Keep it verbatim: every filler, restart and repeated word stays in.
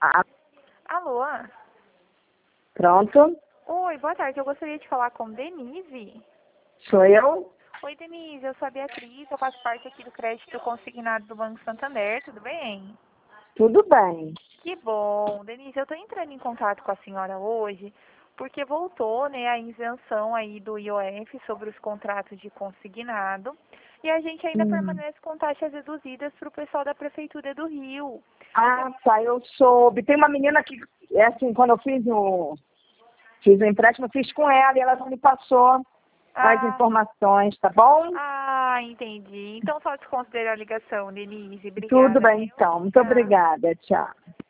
Ah, Alô? pronto. Oi, boa tarde. Eu gostaria de falar com Denise. Sou eu? Oi, Denise. Eu sou a Beatriz. Eu faço parte aqui do crédito consignado do Banco Santander. Tudo bem? Tudo bem. Que bom. Denise, eu estou entrando em contato com a senhora hoje porque voltou, né, a isenção aí do I O F sobre os contratos de consignado e a gente ainda Hum. permanece com taxas reduzidas para o pessoal da Prefeitura do Rio. Ah, tá, eu soube. Tem uma menina que, é assim, quando eu fiz o, fiz o empréstimo, eu fiz com ela e ela não me passou as Ah, informações, tá bom? ah, entendi. Então só desconsiderar a ligação, Denise. Tudo Obrigada, bem, viu? então. Muito Tchau. obrigada. Tchau.